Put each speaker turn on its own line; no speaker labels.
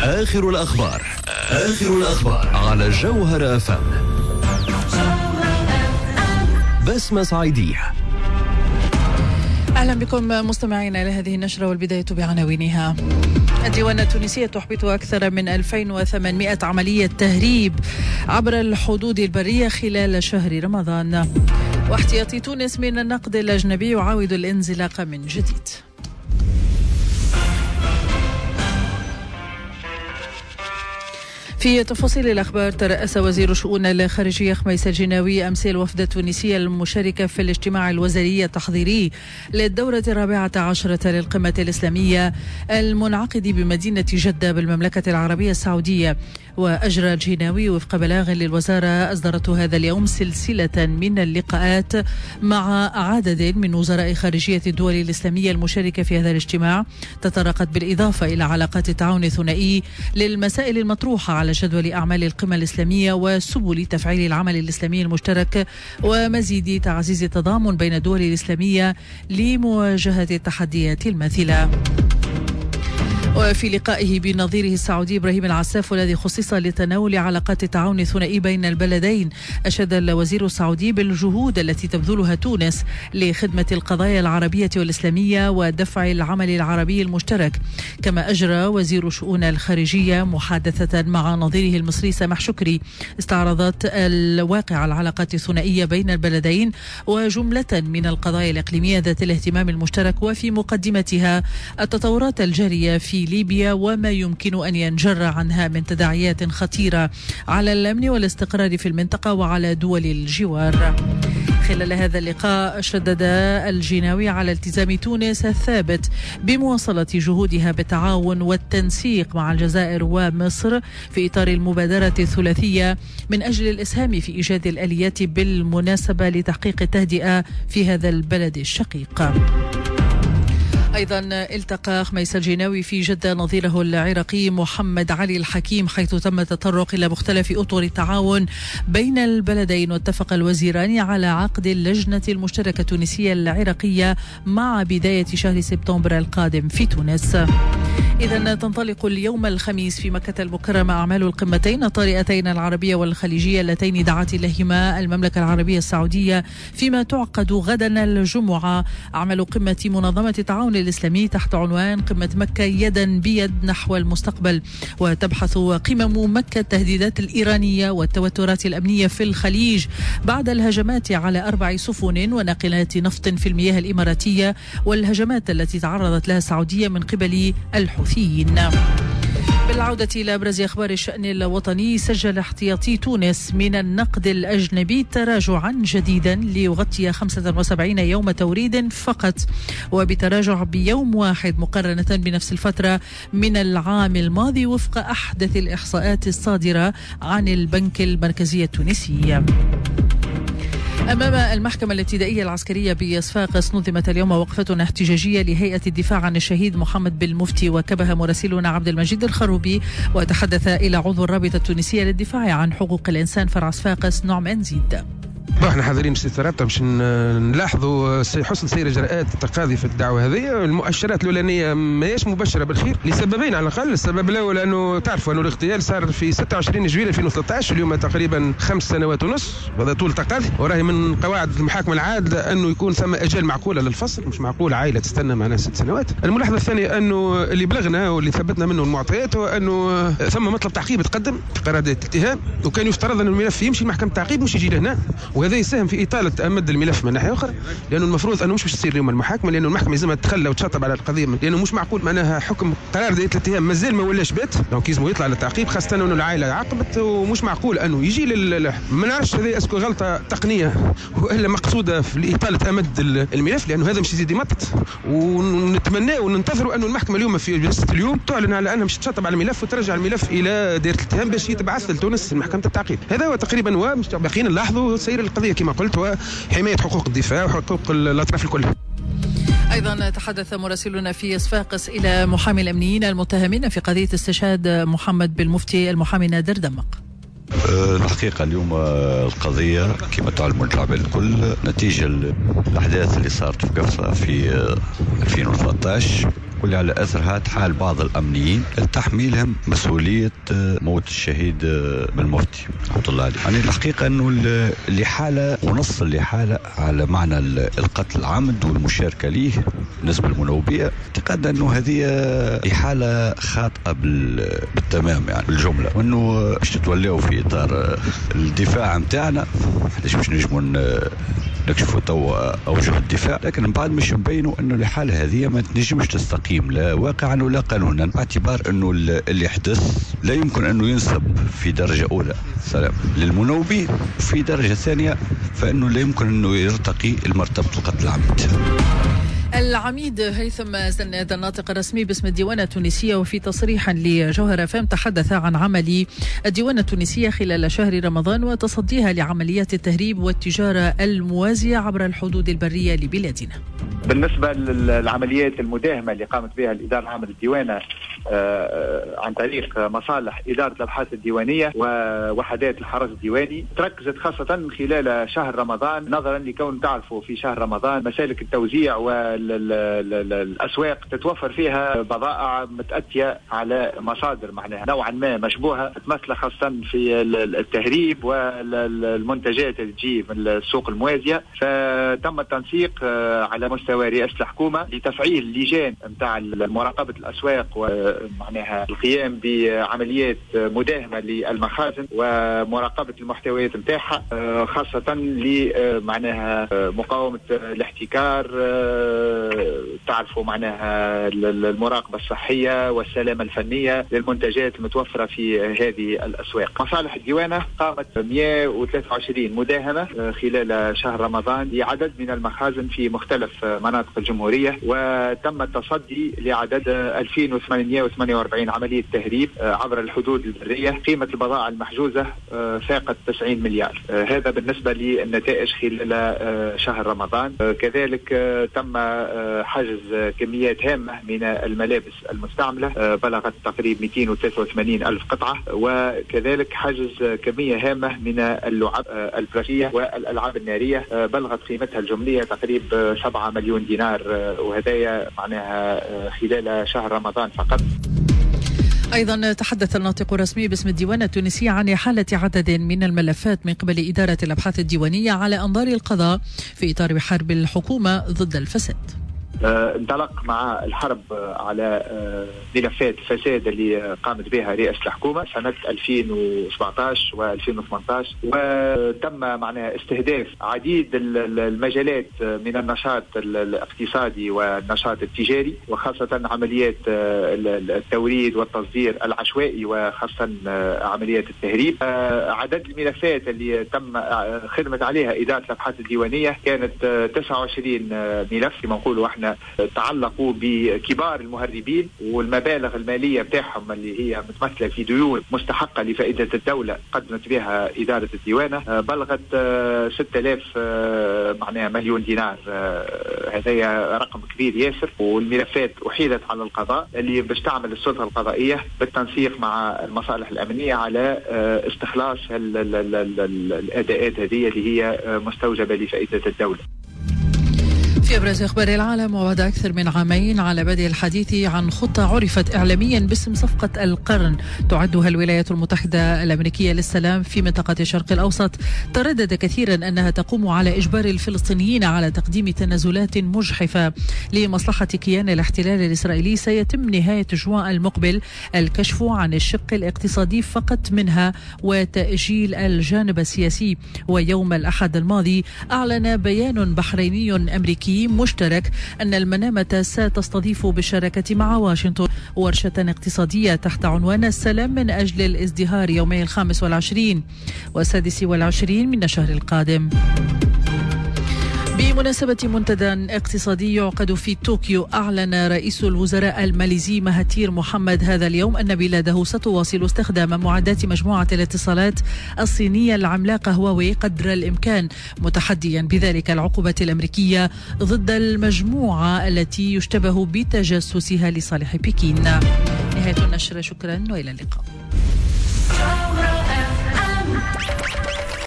آخر الأخبار على جوهر FM. بسمة صعيدية.
أهلا بكم مستمعينا إلى هذه النشرة، والبداية بعناوينها. الديوان التونسية تحبط أكثر من 2800 عملية تهريب عبر الحدود البرية خلال شهر رمضان. واحتياطي تونس من النقد الأجنبي يعاود الانزلاق من جديد. في تفاصيل الأخبار، ترأس وزير شؤون الخارجية خميس الجناوي أمس الوفد التونسي المشارك في الاجتماع الوزاري التحضيري للدورة 14 للقمة الإسلامية المنعقد بمدينة جدة بالمملكة العربية السعودية. وأجرى الجناوي وفق بلاغ للوزارة أصدرته هذا اليوم سلسلة من اللقاءات مع عدد من وزراء خارجية الدول الإسلامية المشاركة في هذا الاجتماع، تطرقت بالإضافة إلى علاقات التعاون الثنائي للمسائل المطروحة على جدول أعمال القمة الإسلامية وسبل تفعيل العمل الإسلامي المشترك ومزيد تعزيز التضامن بين الدول الإسلامية لمواجهة التحديات الماثلة. وفي لقائه بنظيره السعودي إبراهيم العساف والذي خصص لتناول علاقات التعاون الثنائي بين البلدين، أشاد الوزير السعودي بالجهود التي تبذلها تونس لخدمة القضايا العربية والإسلامية ودفع العمل العربي المشترك. كما أجرى وزير شؤون الخارجية محادثة مع نظيره المصري سامح شكري استعرضت الواقع العلاقات الثنائية بين البلدين وجملة من القضايا الإقليمية ذات الاهتمام المشترك، وفي مقدمتها التطورات الجارية في ليبيا وما يمكن أن ينجر عنها من تداعيات خطيرة على الأمن والاستقرار في المنطقة وعلى دول الجوار. خلال هذا اللقاء شدد الجناوي على التزام تونس الثابت بمواصلة جهودها بالتعاون والتنسيق مع الجزائر ومصر في إطار المبادرة الثلاثية من أجل الإسهام في إيجاد الآليات بالمناسبة لتحقيق التهدئة في هذا البلد الشقيق. أيضا التقى خميس الجناوي في جدة نظيره العراقي محمد علي الحكيم، حيث تم التطرق إلى مختلف أطر التعاون بين البلدين، واتفق الوزيران على عقد اللجنة المشتركة التونسية العراقية مع بداية شهر سبتمبر القادم في تونس. إذن تنطلق اليوم الخميس في مكة المكرمة أعمال القمتين الطارئتين العربية والخليجية اللتين دعت إليهما المملكة العربية السعودية، فيما تعقد غدا الجمعة أعمال قمة منظمة التعاون الإسلامي تحت عنوان قمة مكة يدا بيد نحو المستقبل. وتبحث قمم مكة التهديدات الإيرانية والتوترات الأمنية في الخليج بعد الهجمات على 4 سفن وناقلات نفط في المياه الإماراتية والهجمات التي تعرضت لها السعودية من قبل الحوثيين. بالعودة إلى أبرز أخبار الشأن الوطني، سجل احتياطي تونس من النقد الأجنبي تراجعا جديدا ليغطي 75 يوم توريد فقط، وبتراجع بيوم واحد مقارنة بنفس الفترة من العام الماضي وفق أحدث الإحصاءات الصادرة عن البنك المركزي التونسي. أمام المحكمة الابتدائية العسكرية بصفاقس نظمت اليوم وقفة احتجاجية لهيئة الدفاع عن الشهيد محمد بالمفتي، وكبه مراسلنا عبد المجيد الخروبي وتحدث إلى عضو الرابطة التونسية للدفاع عن حقوق الإنسان فرع صفاقس نعمان زيد.
احنا حاضرين باستثارات باش نلاحظوا حسن سير اجراءات التقاضي في الدعوه هذه. المؤشرات الاولانيه ماهيش مبشره بالخير لسببين على الاقل. السبب الاول انه تعرفوا انه الاغتيال صار في 26 جويلية 2013، اليوم تقريبا 5 سنوات ونص، وهذا طول تقاضي. وراهي من قواعد المحاكمه العادله انه يكون ثم اجال معقوله للفصل، مش معقول عائله تستنى معنا 6 سنوات. الملاحظه الثانيه انه اللي بلغنا واللي ثبتنا منه المعطيات هو انه ثم مطلب تعقيب تقدم قرارات الاتهام، وكان يفترض ان الملف يمشي لمحكمه التعقيب مش يجي لهنا، وهذا يساهم في إطالة أمد الملف من ناحية أخرى، لأنه المفروض أنه مش باش تصير اليوم المحاكمة، لأنه المحكمة لازمها تتخلى وتشطب على القضية، لأنه مش معقول معناها حكم قرار دائرة الاتهام مازال ما ولاش بات، دونك يلزموا يطلع للتعقيب، خاصة أنه العائلة عاقبت، ومش معقول أنه يجي ما نعرفش هذه اسكو غلطة تقنية وإلا مقصودة في إطالة أمد الملف، لأنه هذا مش يزيد يمطط. ونتمنى وننتظروا أنه المحكمة اليوم في جلسة اليوم تعلن على أنها مش تشطب على الملف وترجع الملف إلى دائرة الاتهام باش يتبعث لتونس محكمة التعقيب. هذا هو تقريبا، ومش باقيين نلاحظوا سير القضية كما قلت، وحماية حقوق الدفاع وحقوق الأطراف الكل.
أيضا تحدث مراسلنا في صفاقس إلى محامي الأمنيين المتهمين في قضية استشهاد محمد بالمفتي المحامي نادر دمق.
الحقيقة اليوم القضية كما تعلمون الشعب الكل نتيجة الأحداث اللي صارت في قفصة في 2013 واللي على أثرها تحال بعض الأمنيين لتحميلهم مسؤولية موت الشهيد بن مفتي رحمة الله عليه. يعني الحقيقة أنه اللي حالة ونص اللي حالة على معنى القتل العمد والمشاركة ليه بالنسبة للمنوبية، اعتقد أنه هذه حالة خاطئة بالتمام يعني بالجملة، وأنه باش تتولوا في إطار الدفاع متاعنا باش نجموا نكشفوا توا أوجه الدفاع، لكن من بعد مش نبينوا أنه الحالة هذه ما تنجمش تستقيم لا واقعا ولا قانونا، باعتبار أنه اللي حدث لا يمكن أنه ينسب في درجة أولى سلام للمنوبي، في درجة ثانية فإنه لا يمكن أنه يرتقي لمرتبة القتل العمد.
العميد هيثم زناد الناطق الرسمي باسم الديوانة التونسية، وفي تصريح لجوهر FM تحدث عن عمل الديوانة التونسية خلال شهر رمضان وتصديها لعمليات التهريب والتجارة الموازية عبر الحدود البرية لبلادنا.
بالنسبة للعمليات المداهمة اللي قامت بها الإدارة العامة للديوانة عن طريق مصالح إدارة الأبحاث الديوانية ووحدات الحرس الديواني، تركزت خاصة خلال شهر رمضان، نظرا لكون تعرفوا في شهر رمضان مسالك التوزيع والأسواق تتوفر فيها بضائع متأتية على مصادر معناها نوعا ما مشبوهة، تتمثل خاصة في التهريب والمنتجات اللي تجي من السوق الموازية. فتم التنسيق على مستوى رئاسة الحكومة لتفعيل لجان متاع مراقبة الأسواق ومعناها القيام بعمليات مداهمة للمخازن ومراقبة المحتويات متاعها، خاصة لمعناها مقاومة الاحتكار، تعرفوا معناها المراقبة الصحية والسلامة الفنية للمنتجات المتوفرة في هذه الأسواق. مصالح الديوانة قامت 123 مداهمة خلال شهر رمضان لعدد من المخازن في مختلف مناطق الجمهورية، وتم التصدي لعدد 2848 عملية تهريب عبر الحدود البرية. قيمة البضائع المحجوزة فاقت 90 مليار. هذا بالنسبة للنتائج خلال شهر رمضان. كذلك تم حجز كميات هامة من الملابس المستعملة بلغت تقريبا 283 ألف قطعة، وكذلك حجز كمية هامة من اللعب البلاستيكية والألعاب النارية بلغت قيمتها الجملية تقريبا 7 مليون دينار، وهذا معناها خلال شهر رمضان فقط.
أيضا تحدث الناطق الرسمي باسم الديوانة التونسية عن حالة عدد من الملفات من قبل إدارة الأبحاث الديوانية على أنظار القضاء في إطار حرب الحكومة ضد الفساد.
انطلق مع الحرب على ملفات الفساد اللي قامت بها رئاسة الحكومة سنة 2017 و2018، وتم معناها استهداف عديد المجالات من النشاط الاقتصادي والنشاط التجاري، وخاصة عمليات التوريد والتصدير العشوائي وخاصة عمليات التهريب. عدد الملفات اللي تم خدمت عليها إدارة الأبحاث الديوانية كانت 29 ملف كما نقولوا احنا تعلقوا بكبار المهربين والمبالغ المالية بتاعهم اللي هي متمثلة في ديون مستحقة لفائدة الدولة قدمت بها إدارة الديوانة بلغت 6000 معناها مليون دينار. هذا رقم كبير ياسر، والملفات أحيلت على القضاء اللي باش تعمل السلطة القضائية بالتنسيق مع المصالح الأمنية على استخلاص الأداءات هذه اللي هي مستوجبة لفائدة الدولة.
في أبرز أخبار العالم، وبعد أكثر من عامين على بدء الحديث عن خطة عرفت إعلاميا باسم صفقة القرن تعدها الولايات المتحدة الأمريكية للسلام في منطقة الشرق الأوسط، تردد كثيرا أنها تقوم على إجبار الفلسطينيين على تقديم تنازلات مجحفة لمصلحة كيان الاحتلال الإسرائيلي. سيتم نهاية جوان المقبل الكشف عن الشق الاقتصادي فقط منها وتأجيل الجانب السياسي. ويوم الأحد الماضي أعلن بيان بحريني أمريكي مشترك أن المنامة ستستضيف بالشراكة مع واشنطن ورشة اقتصادية تحت عنوان السلام من أجل الازدهار يومي 25 و26 من الشهر القادم. بمناسبة منتدى اقتصادي يعقد في طوكيو، أعلن رئيس الوزراء الماليزي مهاتير محمد هذا اليوم أن بلاده ستواصل استخدام معدات مجموعة الاتصالات الصينية العملاقة هواوي قدر الإمكان، متحديا بذلك العقوبة الأمريكية ضد المجموعة التي يشتبه بتجسسها لصالح بكين. نهاية النشرة، شكرا وإلى اللقاء.